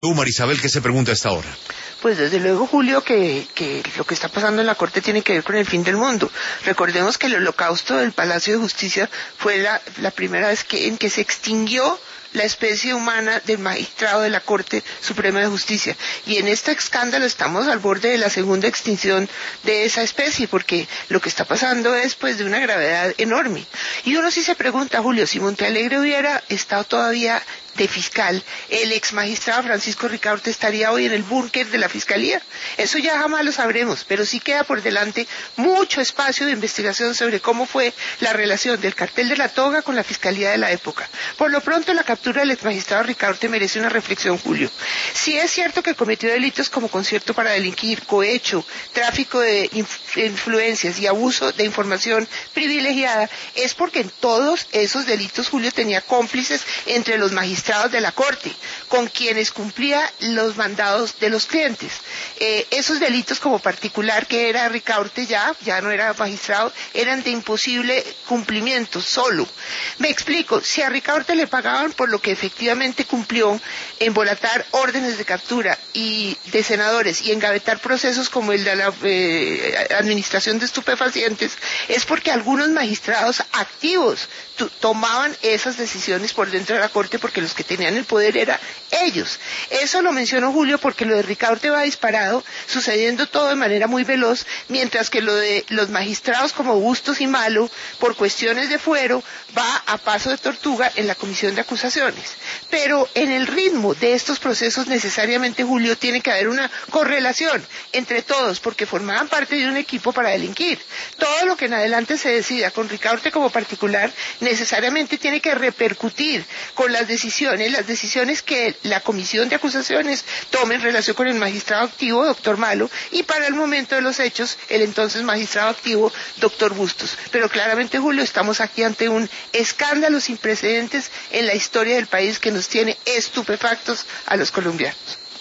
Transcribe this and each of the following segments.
Marisabel, ¿qué se pregunta a esta hora? Pues desde luego, Julio, que lo que está pasando en la Corte tiene que ver con el fin del mundo. Recordemos que el holocausto del Palacio de Justicia fue la primera vez en que se extinguió la especie humana del magistrado de la Corte Suprema de Justicia. Y en este escándalo estamos al borde de la segunda extinción de esa especie, porque lo que está pasando es pues de una gravedad enorme. Y uno sí se pregunta, Julio, si Montealegre hubiera estado todavía de fiscal, el ex magistrado Francisco Ricaurte estaría hoy en el búnker de la Fiscalía. Eso ya jamás lo sabremos, pero sí queda por delante mucho espacio de investigación sobre cómo fue la relación del cartel de la toga con la Fiscalía de la época. Por lo pronto, la captura del ex magistrado Ricaurte merece una reflexión, Julio. Si es cierto que cometió delitos como concierto para delinquir, cohecho, tráfico de influencias y abuso de información privilegiada, es porque en todos esos delitos, Julio, tenía cómplices entre los magistrados de la Corte, con quienes cumplía los mandados de los clientes. Esos delitos como particular que era Ricaurte ya no era magistrado, eran de imposible cumplimiento, solo. Me explico, si a Ricaurte le pagaban por lo que efectivamente cumplió, embolatar órdenes de captura y de senadores y engavetar procesos como el de la administración de estupefacientes, es porque algunos magistrados activos tomaban esas decisiones por dentro de la Corte, porque los que tenían el poder eran ellos. Eso lo menciono, Julio, porque lo de Ricaurte va disparado, sucediendo todo de manera muy veloz, mientras que lo de los magistrados como Bustos y Malo, por cuestiones de fuero, va a paso de tortuga en la comisión de acusaciones. Pero en el ritmo de estos procesos necesariamente, Julio, tiene que haber una correlación entre todos, porque formaban parte de un equipo para delinquir. Todo lo que en adelante se decida con Ricaurte como particular necesariamente tiene que repercutir con las decisiones que la comisión de acusaciones tome en relación con el magistrado activo, doctor Malo, y para el momento de los hechos, el entonces magistrado activo, doctor Bustos. Pero claramente, Julio, estamos aquí ante un escándalo sin precedentes en la historia del país que nos tiene estupefactos a los colombianos.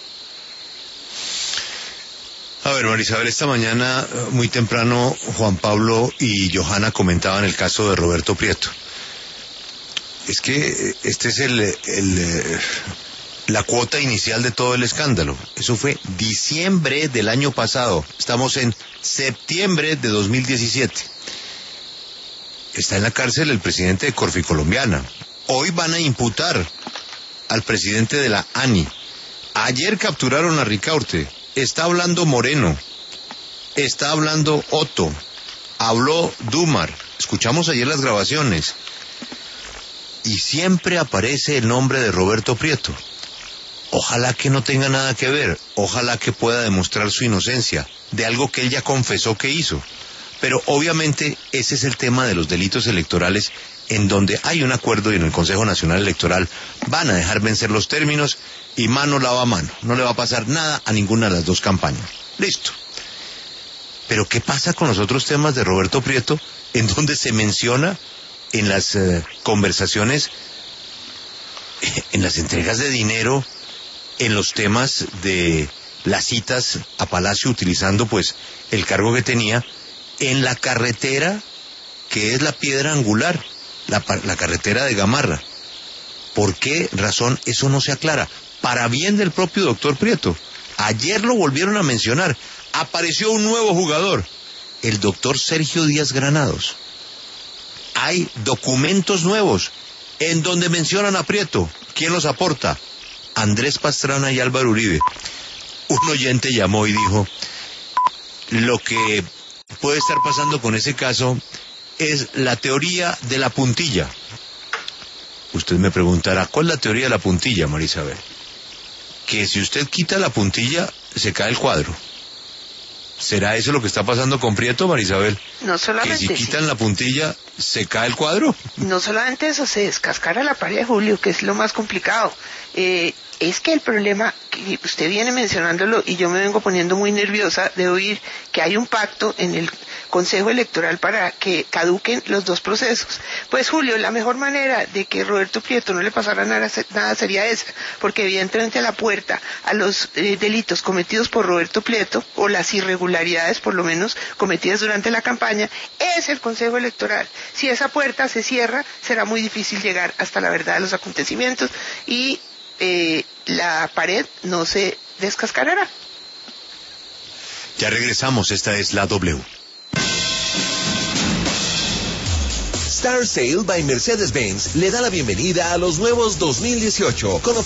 A ver, Marisabel, esta mañana, muy temprano, Juan Pablo y Johanna comentaban el caso de Roberto Prieto. Es que este es la cuota inicial de todo el escándalo. Eso fue diciembre del año pasado. Estamos en septiembre de 2017. Está en la cárcel el presidente de Corficolombiana. Hoy van a imputar al presidente de la ANI. Ayer capturaron a Ricaurte. Está hablando Moreno. Está hablando Otto. Habló Dumar. Escuchamos ayer las grabaciones. Y siempre aparece el nombre de Roberto Prieto. Ojalá que no tenga nada que ver, ojalá que pueda demostrar su inocencia de algo que él ya confesó que hizo. Pero obviamente ese es el tema de los delitos electorales, en donde hay un acuerdo y en el Consejo Nacional Electoral van a dejar vencer los términos y mano lava mano. No le va a pasar nada a ninguna de las dos campañas. Listo. Pero ¿qué pasa con los otros temas de Roberto Prieto, en donde se menciona en las conversaciones, en las entregas de dinero, en los temas de las citas a Palacio, utilizando pues el cargo que tenía, en la carretera que es la piedra angular, la carretera de Gamarra? ¿Por qué razón eso no se aclara? Para bien del propio doctor Prieto. Ayer lo volvieron a mencionar. Apareció un nuevo jugador, el doctor Sergio Díaz Granados. Hay documentos nuevos en donde mencionan a Prieto. ¿Quién los aporta? Andrés Pastrana y Álvaro Uribe. Un oyente llamó y dijo: lo que puede estar pasando con ese caso es la teoría de la puntilla. Usted me preguntará, ¿cuál es la teoría de la puntilla, Marisabel? Que si usted quita la puntilla, se cae el cuadro. ¿Será eso lo que está pasando con Prieto, Marisabel? No solamente. Que si quitan la puntilla, ¿se cae el cuadro? No solamente eso, se descascara la pared, Julio, que es lo más complicado. Es que el problema, que usted viene mencionándolo y yo me vengo poniendo muy nerviosa de oír que hay un pacto en el Consejo Electoral para que caduquen los dos procesos. Pues, Julio, la mejor manera de que Roberto Prieto no le pasara nada sería esa, porque evidentemente a la puerta a los delitos cometidos por Roberto Prieto, o las irregularidades por lo menos cometidas durante la campaña, es el Consejo Electoral. Si esa puerta se cierra, será muy difícil llegar hasta la verdad de los acontecimientos y la pared no se descascarará. Ya regresamos, esta es la W. Star Sale by Mercedes-Benz le da la bienvenida a los nuevos 2018 con